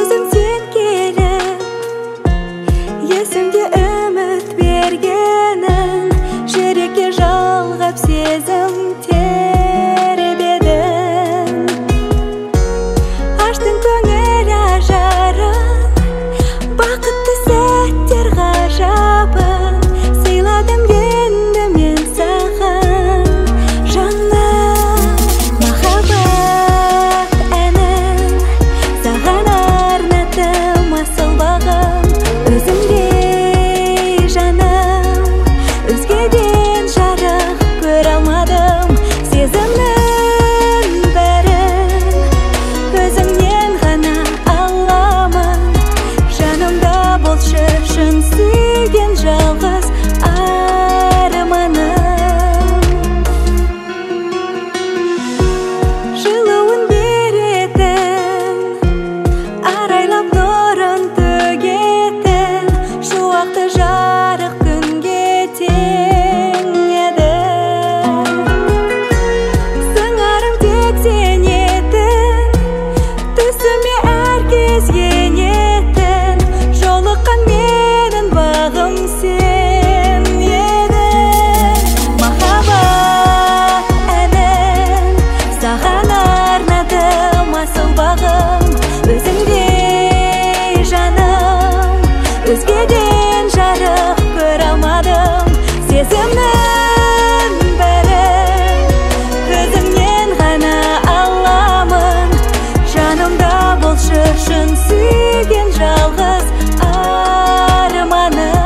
көзім сен келіп, есімде үміт бергенің, жүрекке жалғап сезім тербедің. Аштың көңіл ажарын, бақытты сәттер ғажабын, сыйладым енді мен саған, жаным. Махаббат әнін саған арнадым, асыл бағым өзіңдей жаным. Өзгеден жарық көре алмадым, сезімнің бәрін өзіңнен ғана аламын. Жанымда болшы шын сүйген жалғыз арманым. Жылуын беретін, арайлап нұрын төгетін, шуақты жарық күнге тең еді. Сыңарым тек сен едің, түсіме әр кез енетін, жолыққан менің бағым сен едің. Махаббат әнін саған арнадым, асыл бағым өзіңдей жаным. Өзгеден жарық көре алмадым, сезімнің бәрін өзіңнен ғана аламын. Жанымда болшы шын сүйген жалғыз арманым.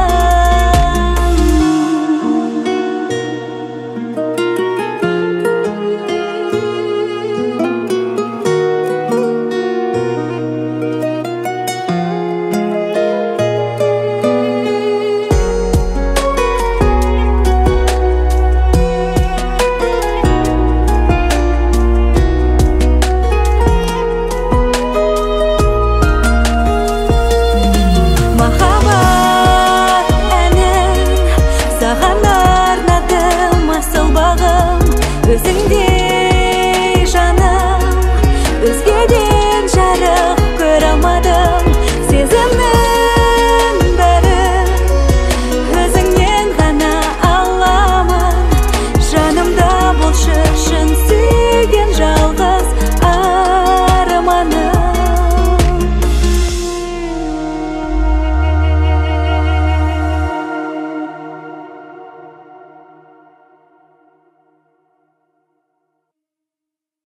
Махаббат әнін саған арнадым, асыл бағым өзіңдей